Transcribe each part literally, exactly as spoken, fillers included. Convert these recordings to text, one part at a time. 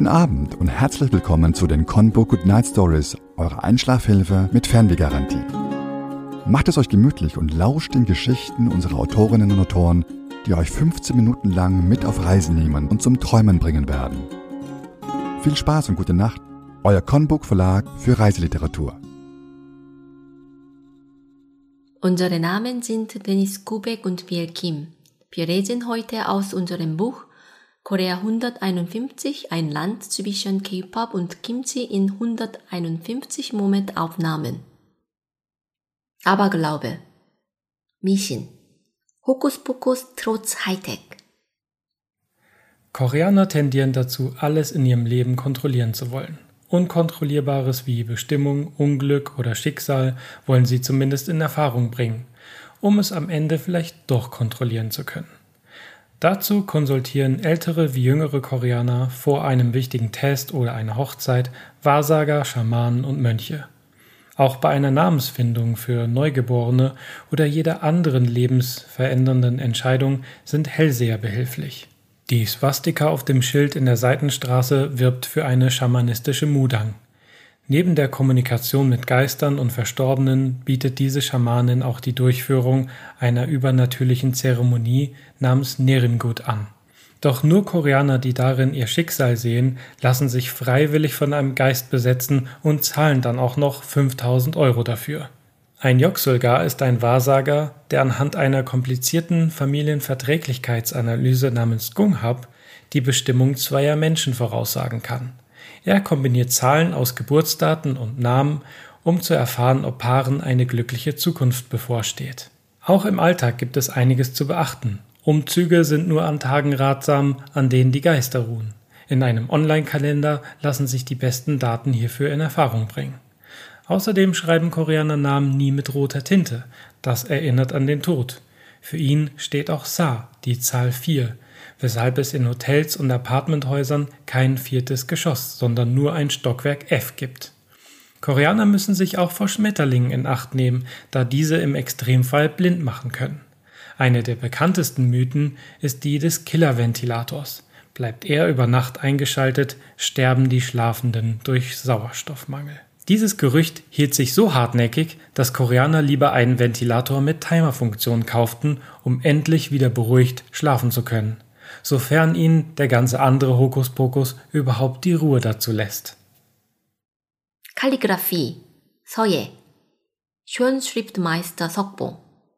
Guten Abend und herzlich willkommen zu den Konbo Good Night Stories, eurer Einschlafhilfe mit Fernwehgarantie. Macht es euch gemütlich und lauscht den Geschichten unserer Autorinnen und Autoren, die euch fünfzehn Minuten lang mit auf Reisen nehmen und zum Träumen bringen werden. Viel Spaß und gute Nacht, euer Konbuk Verlag für Reiseliteratur. Unsere Namen sind Dennis Kubek und Biel Kim. Wir lesen heute aus unserem Buch Korea hunderteinundfünfzig, ein Land zwischen K-Pop und Kimchi in hunderteinundfünfzig Momentaufnahmen. Aberglaube. Mischen. Hokuspokus trotz Hightech. Koreaner tendieren dazu, alles in ihrem Leben kontrollieren zu wollen. Unkontrollierbares wie Bestimmung, Unglück oder Schicksal wollen sie zumindest in Erfahrung bringen, um es am Ende vielleicht doch kontrollieren zu können. Dazu konsultieren ältere wie jüngere Koreaner vor einem wichtigen Test oder einer Hochzeit Wahrsager, Schamanen und Mönche. Auch bei einer Namensfindung für Neugeborene oder jeder anderen lebensverändernden Entscheidung sind Hellseher behilflich. Die Swastika auf dem Schild in der Seitenstraße wirbt für eine schamanistische Mudang. Neben der Kommunikation mit Geistern und Verstorbenen bietet diese Schamanin auch die Durchführung einer übernatürlichen Zeremonie namens Nerimgut an. Doch nur Koreaner, die darin ihr Schicksal sehen, lassen sich freiwillig von einem Geist besetzen und zahlen dann auch noch fünftausend Euro dafür. Ein Yoksulgar ist ein Wahrsager, der anhand einer komplizierten Familienverträglichkeitsanalyse namens Gunghap die Bestimmung zweier Menschen voraussagen kann. Er kombiniert Zahlen aus Geburtsdaten und Namen, um zu erfahren, ob Paaren eine glückliche Zukunft bevorsteht. Auch im Alltag gibt es einiges zu beachten. Umzüge sind nur an Tagen ratsam, an denen die Geister ruhen. In einem Online-Kalender lassen sich die besten Daten hierfür in Erfahrung bringen. Außerdem schreiben Koreaner Namen nie mit roter Tinte. Das erinnert an den Tod. Für ihn steht auch Sa, die Zahl vier, weshalb es in Hotels und Apartmenthäusern kein viertes Geschoss, sondern nur ein Stockwerk F gibt. Koreaner müssen sich auch vor Schmetterlingen in Acht nehmen, da diese im Extremfall blind machen können. Eine der bekanntesten Mythen ist die des Killerventilators. Bleibt er über Nacht eingeschaltet, sterben die Schlafenden durch Sauerstoffmangel. Dieses Gerücht hielt sich so hartnäckig, dass Koreaner lieber einen Ventilator mit Timerfunktion kauften, um endlich wieder beruhigt schlafen zu können, sofern ihnen der ganze andere Hokuspokus überhaupt die Ruhe dazu lässt. Kalligraphie. 서예. Schönschriftmeister Seokbong.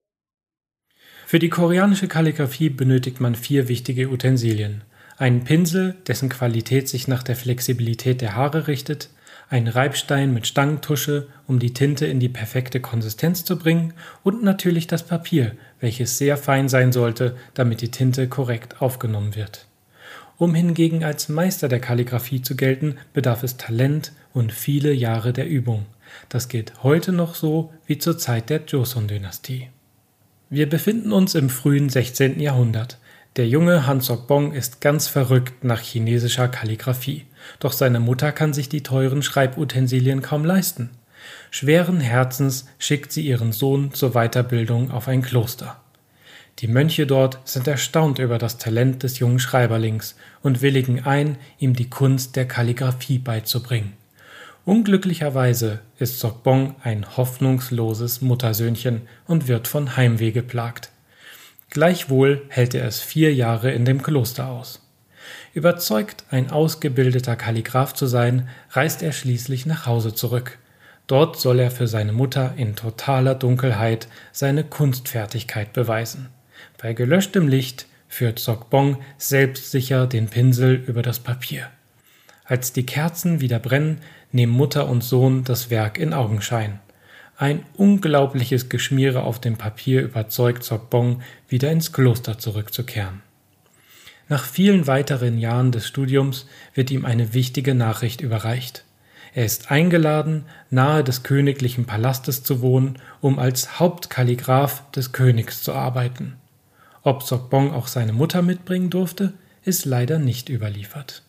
Für die koreanische Kalligraphie benötigt man vier wichtige Utensilien. Einen Pinsel, dessen Qualität sich nach der Flexibilität der Haare richtet, einen Reibstein mit Stangentusche, um die Tinte in die perfekte Konsistenz zu bringen, und natürlich das Papier, welches sehr fein sein sollte, damit die Tinte korrekt aufgenommen wird. Um hingegen als Meister der Kalligraphie zu gelten, bedarf es Talent und viele Jahre der Übung. Das gilt heute noch so wie zur Zeit der Joseon-Dynastie. Wir befinden uns im frühen sechzehnten Jahrhundert. Der junge Han Seokbong ist ganz verrückt nach chinesischer Kalligraphie, doch seine Mutter kann sich die teuren Schreibutensilien kaum leisten. Schweren Herzens schickt sie ihren Sohn zur Weiterbildung auf ein Kloster. Die Mönche dort sind erstaunt über das Talent des jungen Schreiberlings und willigen ein, ihm die Kunst der Kalligraphie beizubringen. Unglücklicherweise ist Seokbong ein hoffnungsloses Muttersöhnchen und wird von Heimweh geplagt. Gleichwohl hält er es vier Jahre in dem Kloster aus. Überzeugt, ein ausgebildeter Kalligraph zu sein, reist er schließlich nach Hause zurück. Dort soll er für seine Mutter in totaler Dunkelheit seine Kunstfertigkeit beweisen. Bei gelöschtem Licht führt Seokbong selbstsicher den Pinsel über das Papier. Als die Kerzen wieder brennen, nehmen Mutter und Sohn das Werk in Augenschein. Ein unglaubliches Geschmiere auf dem Papier überzeugt Seokbong, wieder ins Kloster zurückzukehren. Nach vielen weiteren Jahren des Studiums wird ihm eine wichtige Nachricht überreicht. Er ist eingeladen, nahe des königlichen Palastes zu wohnen, um als Hauptkalligraph des Königs zu arbeiten. Ob Seokbong auch seine Mutter mitbringen durfte, ist leider nicht überliefert.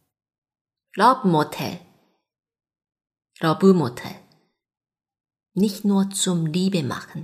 Love Motel. Love Motel. Nicht nur zum Liebe machen.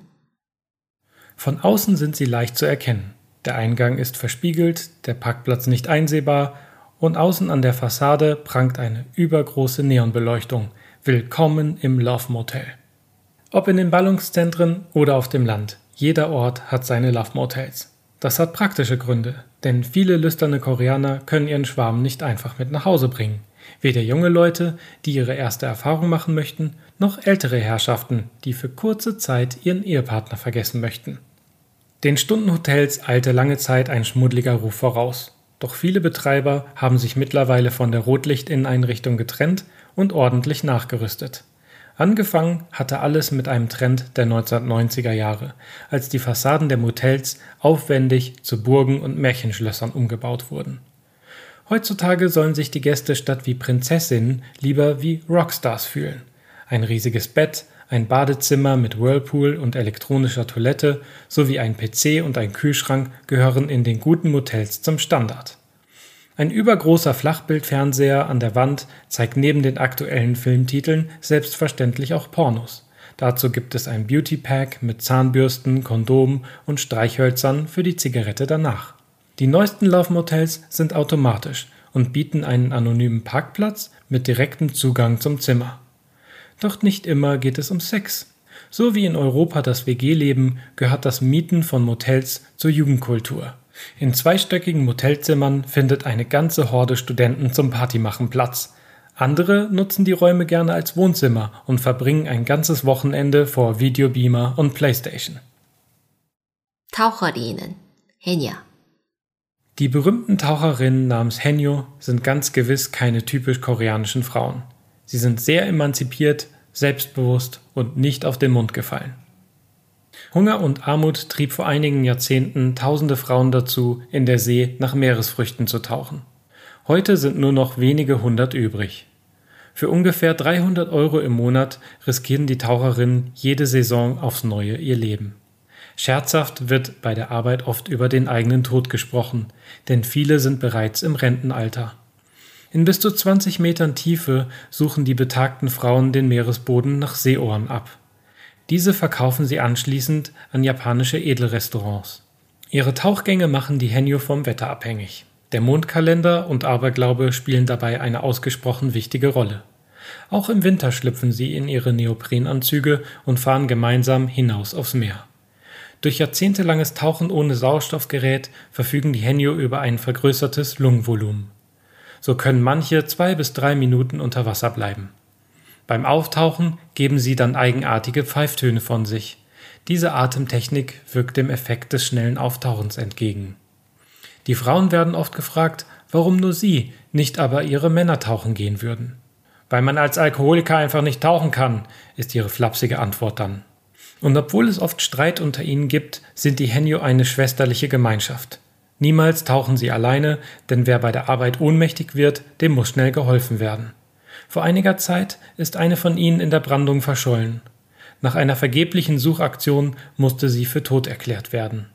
Von außen sind sie leicht zu erkennen. Der Eingang ist verspiegelt, der Parkplatz nicht einsehbar und außen an der Fassade prangt eine übergroße Neonbeleuchtung. Willkommen im Love Motel. Ob in den Ballungszentren oder auf dem Land, jeder Ort hat seine Love Motels. Das hat praktische Gründe, denn viele lüsterne Koreaner können ihren Schwarm nicht einfach mit nach Hause bringen. Weder junge Leute, die ihre erste Erfahrung machen möchten, noch ältere Herrschaften, die für kurze Zeit ihren Ehepartner vergessen möchten. Den Stundenhotels eilte lange Zeit ein schmuddeliger Ruf voraus. Doch viele Betreiber haben sich mittlerweile von der Rotlichtinneneinrichtung getrennt und ordentlich nachgerüstet. Angefangen hatte alles mit einem Trend der neunzehnhundertneunziger Jahre, als die Fassaden der Motels aufwendig zu Burgen und Märchenschlössern umgebaut wurden. Heutzutage sollen sich die Gäste statt wie Prinzessinnen lieber wie Rockstars fühlen. Ein riesiges Bett, ein Badezimmer mit Whirlpool und elektronischer Toilette sowie ein P C und ein Kühlschrank gehören in den guten Motels zum Standard. Ein übergroßer Flachbildfernseher an der Wand zeigt neben den aktuellen Filmtiteln selbstverständlich auch Pornos. Dazu gibt es ein Beauty-Pack mit Zahnbürsten, Kondomen und Streichhölzern für die Zigarette danach. Die neuesten Love-Motels sind automatisch und bieten einen anonymen Parkplatz mit direktem Zugang zum Zimmer. Doch nicht immer geht es um Sex. So wie in Europa das W G-Leben gehört das Mieten von Motels zur Jugendkultur. In zweistöckigen Motelzimmern findet eine ganze Horde Studenten zum Partymachen Platz. Andere nutzen die Räume gerne als Wohnzimmer und verbringen ein ganzes Wochenende vor Videobeamer und Playstation. Taucherinnen, Haenyeo. Die berühmten Taucherinnen namens Haenyeo sind ganz gewiss keine typisch koreanischen Frauen. Sie sind sehr emanzipiert, selbstbewusst und nicht auf den Mund gefallen. Hunger und Armut trieb vor einigen Jahrzehnten tausende Frauen dazu, in der See nach Meeresfrüchten zu tauchen. Heute sind nur noch wenige hundert übrig. Für ungefähr dreihundert Euro im Monat riskieren die Taucherinnen jede Saison aufs Neue ihr Leben. Scherzhaft wird bei der Arbeit oft über den eigenen Tod gesprochen, denn viele sind bereits im Rentenalter. In bis zu zwanzig Metern Tiefe suchen die betagten Frauen den Meeresboden nach Seeohren ab. Diese verkaufen sie anschließend an japanische Edelrestaurants. Ihre Tauchgänge machen die Haenyeo vom Wetter abhängig. Der Mondkalender und Aberglaube spielen dabei eine ausgesprochen wichtige Rolle. Auch im Winter schlüpfen sie in ihre Neoprenanzüge und fahren gemeinsam hinaus aufs Meer. Durch jahrzehntelanges Tauchen ohne Sauerstoffgerät verfügen die Haenyeo über ein vergrößertes Lungenvolumen. So können manche zwei bis drei Minuten unter Wasser bleiben. Beim Auftauchen geben sie dann eigenartige Pfeiftöne von sich. Diese Atemtechnik wirkt dem Effekt des schnellen Auftauchens entgegen. Die Frauen werden oft gefragt, warum nur sie, nicht aber ihre Männer tauchen gehen würden. Weil man als Alkoholiker einfach nicht tauchen kann, ist ihre flapsige Antwort dann. Und obwohl es oft Streit unter ihnen gibt, sind die Haenyeo eine schwesterliche Gemeinschaft. Niemals tauchen sie alleine, denn wer bei der Arbeit ohnmächtig wird, dem muss schnell geholfen werden. Vor einiger Zeit ist eine von ihnen in der Brandung verschollen. Nach einer vergeblichen Suchaktion musste sie für tot erklärt werden.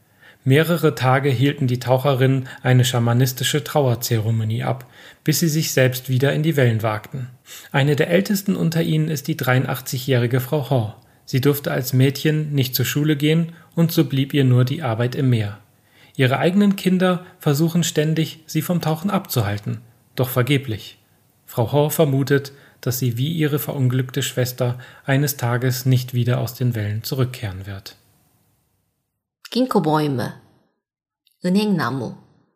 Mehrere Tage hielten die Taucherinnen eine schamanistische Trauerzeremonie ab, bis sie sich selbst wieder in die Wellen wagten. Eine der ältesten unter ihnen ist die dreiundachtzigjährige Frau Ho. Sie durfte als Mädchen nicht zur Schule gehen und so blieb ihr nur die Arbeit im Meer. Ihre eigenen Kinder versuchen ständig, sie vom Tauchen abzuhalten, doch vergeblich. Frau Ho vermutet, dass sie wie ihre verunglückte Schwester eines Tages nicht wieder aus den Wellen zurückkehren wird. Ginkgo-Bäume, 은행나무.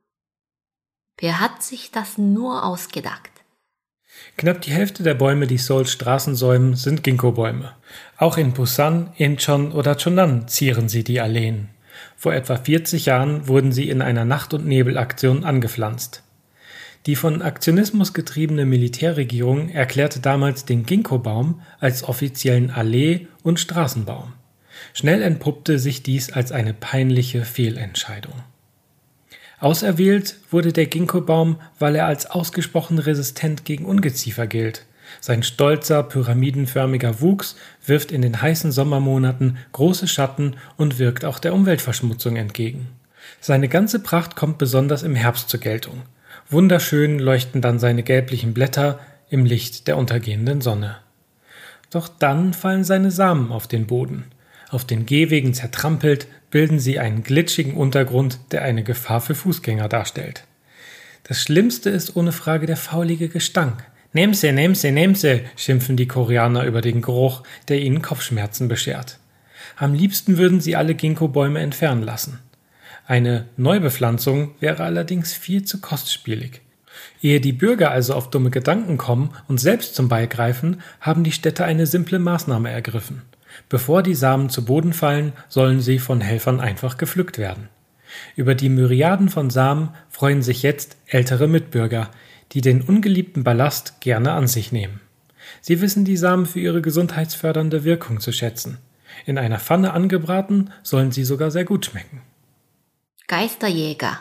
Wer hat sich das nur ausgedacht? Knapp die Hälfte der Bäume, die Seouls Straßen säumen, sind Ginkgo-Bäume. Auch in Busan, Incheon oder Cheonan zieren sie die Alleen. Vor etwa vierzig Jahren wurden sie in einer Nacht- und Nebelaktion angepflanzt. Die von Aktionismus getriebene Militärregierung erklärte damals den Ginkgo-Baum als offiziellen Allee- und Straßenbaum. Schnell entpuppte sich dies als eine peinliche Fehlentscheidung. Auserwählt wurde der Ginkgo-Baum, weil er als ausgesprochen resistent gegen Ungeziefer gilt. Sein stolzer, pyramidenförmiger Wuchs wirft in den heißen Sommermonaten große Schatten und wirkt auch der Umweltverschmutzung entgegen. Seine ganze Pracht kommt besonders im Herbst zur Geltung. Wunderschön leuchten dann seine gelblichen Blätter im Licht der untergehenden Sonne. Doch dann fallen seine Samen auf den Boden. Auf den Gehwegen zertrampelt, bilden sie einen glitschigen Untergrund, der eine Gefahr für Fußgänger darstellt. Das Schlimmste ist ohne Frage der faulige Gestank. Nehmse, nehmse, nehmse, schimpfen die Koreaner über den Geruch, der ihnen Kopfschmerzen beschert. Am liebsten würden sie alle Ginkgo-Bäume entfernen lassen. Eine Neubepflanzung wäre allerdings viel zu kostspielig. Ehe die Bürger also auf dumme Gedanken kommen und selbst zum Ball greifen, haben die Städte eine simple Maßnahme ergriffen. Bevor die Samen zu Boden fallen, sollen sie von Helfern einfach gepflückt werden. Über die Myriaden von Samen freuen sich jetzt ältere Mitbürger, die den ungeliebten Ballast gerne an sich nehmen. Sie wissen die Samen für ihre gesundheitsfördernde Wirkung zu schätzen. In einer Pfanne angebraten, sollen sie sogar sehr gut schmecken. Geisterjäger,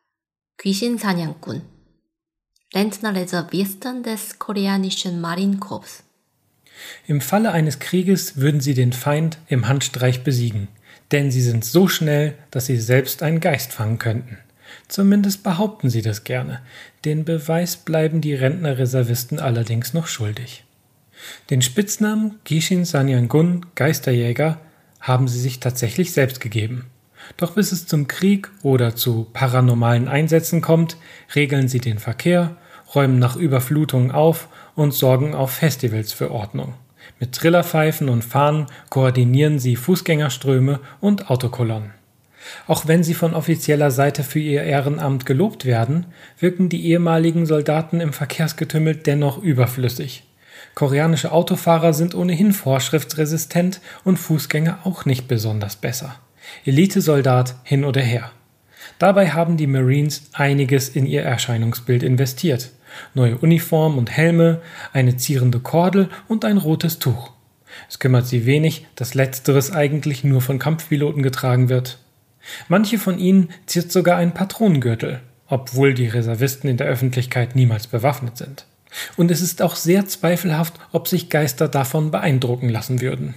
귀신사냥꾼, Rentnerreservisten des koreanischen Marinekorps. Im Falle eines Krieges würden sie den Feind im Handstreich besiegen, denn sie sind so schnell, dass sie selbst einen Geist fangen könnten. Zumindest behaupten sie das gerne. Den Beweis bleiben die Rentnerreservisten allerdings noch schuldig. Den Spitznamen 귀신사냥꾼, Geisterjäger, haben sie sich tatsächlich selbst gegeben. Doch bis es zum Krieg oder zu paranormalen Einsätzen kommt, regeln sie den Verkehr, räumen nach Überflutungen auf und sorgen auf Festivals für Ordnung. Mit Trillerpfeifen und Fahnen koordinieren sie Fußgängerströme und Autokolonnen. Auch wenn sie von offizieller Seite für ihr Ehrenamt gelobt werden, wirken die ehemaligen Soldaten im Verkehrsgetümmel dennoch überflüssig. Koreanische Autofahrer sind ohnehin vorschriftsresistent und Fußgänger auch nicht besonders besser. Elitesoldat hin oder her. Dabei haben die Marines einiges in ihr Erscheinungsbild investiert. Neue Uniformen und Helme, eine zierende Kordel und ein rotes Tuch. Es kümmert sie wenig, dass letzteres eigentlich nur von Kampfpiloten getragen wird. Manche von ihnen ziert sogar einen Patronengürtel, obwohl die Reservisten in der Öffentlichkeit niemals bewaffnet sind. Und es ist auch sehr zweifelhaft, ob sich Geister davon beeindrucken lassen würden.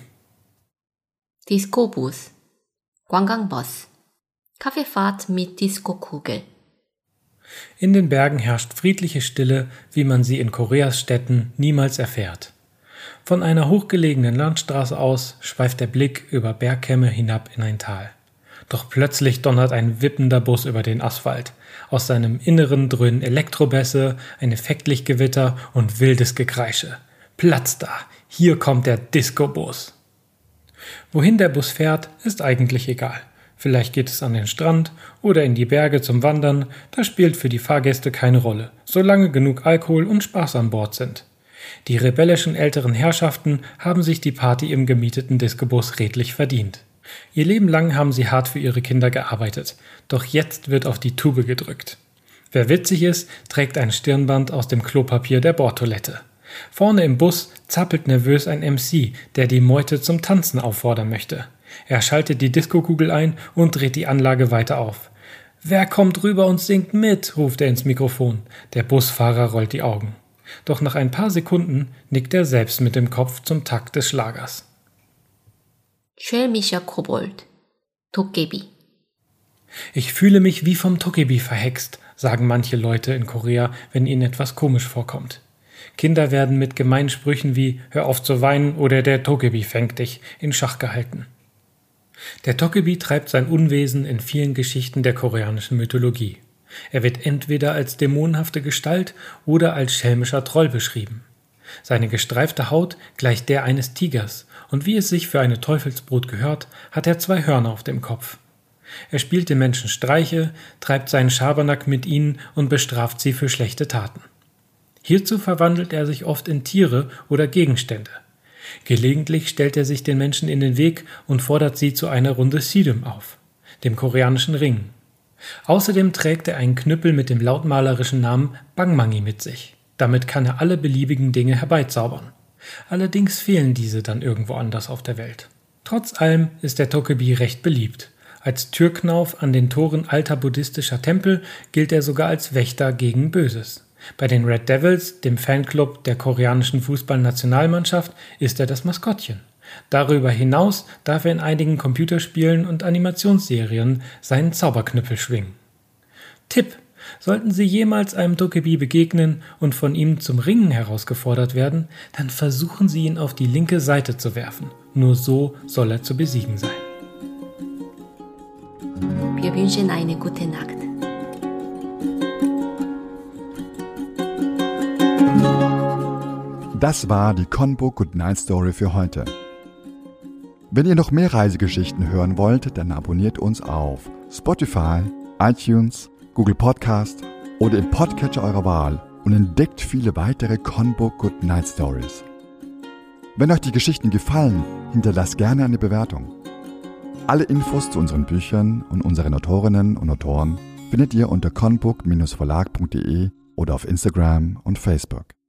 Disco-Bus, 관광버스, Kaffeefahrt mit Disco-Kugel. In den Bergen herrscht friedliche Stille, wie man sie in Koreas Städten niemals erfährt. Von einer hochgelegenen Landstraße aus schweift der Blick über Bergkämme hinab in ein Tal. Doch plötzlich donnert ein wippender Bus über den Asphalt. Aus seinem Inneren dröhnen Elektrobässe, ein Effektlichtgewitter und wildes Gekreische. Platz da! Hier kommt der Disco-Bus. Wohin der Bus fährt, ist eigentlich egal. Vielleicht geht es an den Strand oder in die Berge zum Wandern, das spielt für die Fahrgäste keine Rolle, solange genug Alkohol und Spaß an Bord sind. Die rebellischen älteren Herrschaften haben sich die Party im gemieteten Disco-Bus redlich verdient. Ihr Leben lang haben sie hart für ihre Kinder gearbeitet, doch jetzt wird auf die Tube gedrückt. Wer witzig ist, trägt ein Stirnband aus dem Klopapier der Bordtoilette. Vorne im Bus zappelt nervös ein M C, der die Meute zum Tanzen auffordern möchte. Er schaltet die Diskokugel ein und dreht die Anlage weiter auf. »Wer kommt rüber und singt mit?« ruft er ins Mikrofon. Der Busfahrer rollt die Augen. Doch nach ein paar Sekunden nickt er selbst mit dem Kopf zum Takt des Schlagers. 쉘미셔 코볼드, 도깨비. Ich fühle mich wie vom Tokebi verhext, sagen manche Leute in Korea, wenn ihnen etwas komisch vorkommt. Kinder werden mit gemeinen Sprüchen wie »Hör auf zu weinen« oder »Der Tokebi fängt dich« in Schach gehalten. Der Tokebi treibt sein Unwesen in vielen Geschichten der koreanischen Mythologie. Er wird entweder als dämonenhafte Gestalt oder als schelmischer Troll beschrieben. Seine gestreifte Haut gleicht der eines Tigers und wie es sich für eine Teufelsbrut gehört, hat er zwei Hörner auf dem Kopf. Er spielt den Menschen Streiche, treibt seinen Schabernack mit ihnen und bestraft sie für schlechte Taten. Hierzu verwandelt er sich oft in Tiere oder Gegenstände. Gelegentlich stellt er sich den Menschen in den Weg und fordert sie zu einer Runde Sidum auf, dem koreanischen Ring. Außerdem trägt er einen Knüppel mit dem lautmalerischen Namen Bangmangi mit sich. Damit kann er alle beliebigen Dinge herbeizaubern. Allerdings fehlen diese dann irgendwo anders auf der Welt. Trotz allem ist der Tokebi recht beliebt. Als Türknauf an den Toren alter buddhistischer Tempel gilt er sogar als Wächter gegen Böses. Bei den Red Devils, dem Fanclub der koreanischen Fußballnationalmannschaft, ist er das Maskottchen. Darüber hinaus darf er in einigen Computerspielen und Animationsserien seinen Zauberknüppel schwingen. Tipp: Sollten Sie jemals einem Tokebi begegnen und von ihm zum Ringen herausgefordert werden, dann versuchen Sie ihn auf die linke Seite zu werfen. Nur so soll er zu besiegen sein. Wir wünschen eine gute Nacht. Das war die Conbook Good Night Story für heute. Wenn ihr noch mehr Reisegeschichten hören wollt, dann abonniert uns auf Spotify, iTunes, Google Podcast oder im Podcatcher eurer Wahl und entdeckt viele weitere Conbook Good Night Stories. Wenn euch die Geschichten gefallen, hinterlasst gerne eine Bewertung. Alle Infos zu unseren Büchern und unseren Autorinnen und Autoren findet ihr unter conbook Bindestrich verlag punkt de oder auf Instagram und Facebook.